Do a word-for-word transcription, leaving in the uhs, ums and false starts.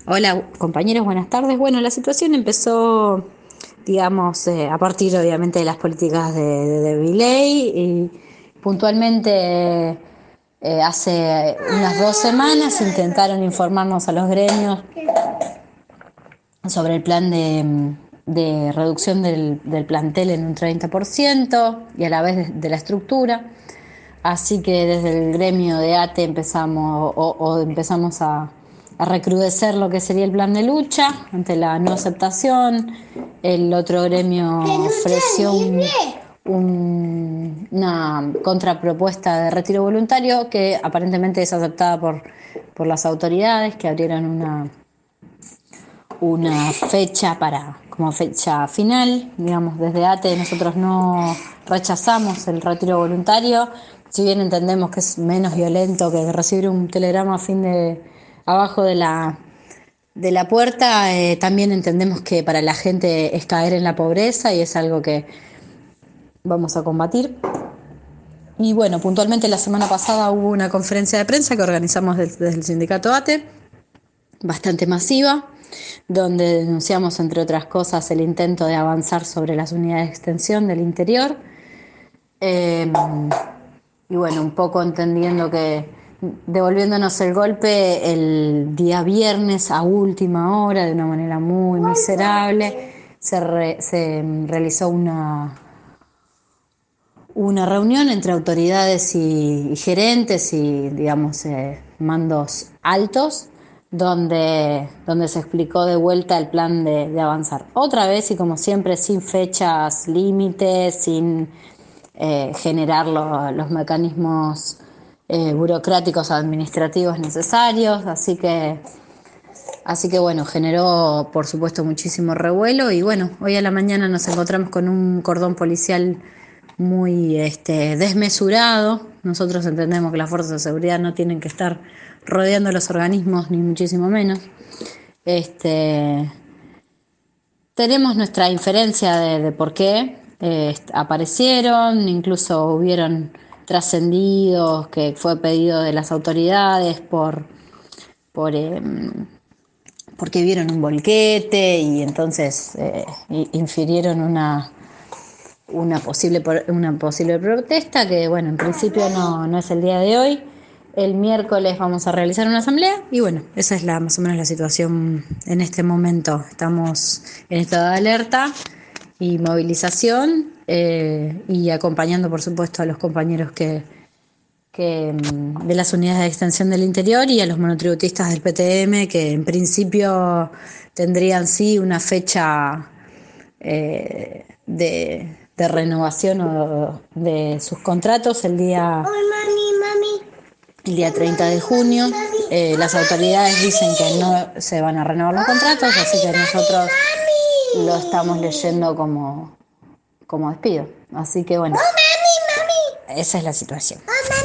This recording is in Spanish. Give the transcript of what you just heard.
Hola compañeros, buenas tardes. Bueno, la situación empezó, digamos, eh, a partir obviamente de las políticas de, de, de Milei y puntualmente eh, hace unas dos semanas intentaron informarnos a los gremios sobre el plan de, de reducción del, del plantel en un treinta por ciento y a la vez de, de la estructura. Así que desde el gremio de A T E empezamos o, o empezamos a, a recrudecer lo que sería el plan de lucha ante la no aceptación. El otro gremio ofreció un, un, una contrapropuesta de retiro voluntario que aparentemente es aceptada por, por las autoridades, que abrieron una, una fecha para como fecha final. Digamos, desde A T E nosotros no rechazamos el retiro voluntario, si bien entendemos que es menos violento que recibir un telegrama a fin de abajo de la de la puerta. Eh, también entendemos que para la gente es caer en la pobreza y es algo que vamos a combatir. Y bueno, puntualmente la semana pasada hubo una conferencia de prensa que organizamos desde el sindicato A T E, bastante masiva, donde denunciamos, entre otras cosas, el intento de avanzar sobre las unidades de extensión del interior. Eh, y bueno, un poco entendiendo que devolviéndonos el golpe el día viernes a última hora, de una manera muy miserable, se, re, se realizó una, una reunión entre autoridades y, y gerentes y, digamos, eh, mandos altos, donde, donde se explicó de vuelta el plan de, de avanzar. Otra vez y como siempre, sin fechas límites, sin eh, generar lo, los mecanismos eh, burocráticos administrativos necesarios. Así que, así que bueno, generó por supuesto muchísimo revuelo y bueno, hoy a la mañana nos encontramos con un cordón policial muy este, desmesurado. Nosotros entendemos que las fuerzas de seguridad no tienen que estar rodeando los organismos, ni muchísimo menos. Este, tenemos nuestra inferencia de, de por qué eh, aparecieron, incluso hubieron trascendidos que fue pedido de las autoridades por, por eh, porque vieron un volquete y entonces eh, infirieron una una posible una posible protesta que bueno, en principio no, no es el día de hoy. El miércoles vamos a realizar una asamblea y bueno, esa es la más o menos la situación en este momento. Estamos en estado de alerta y movilización eh, y acompañando por supuesto a los compañeros que, que de las unidades de extensión del interior y a los monotributistas del P T M que en principio tendrían sí una fecha eh, de, de renovación o de sus contratos el día, el día treinta de junio. Eh, las autoridades dicen que no se van a renovar los contratos, así que nosotros lo estamos leyendo como, como despido. Así que bueno, esa es la situación.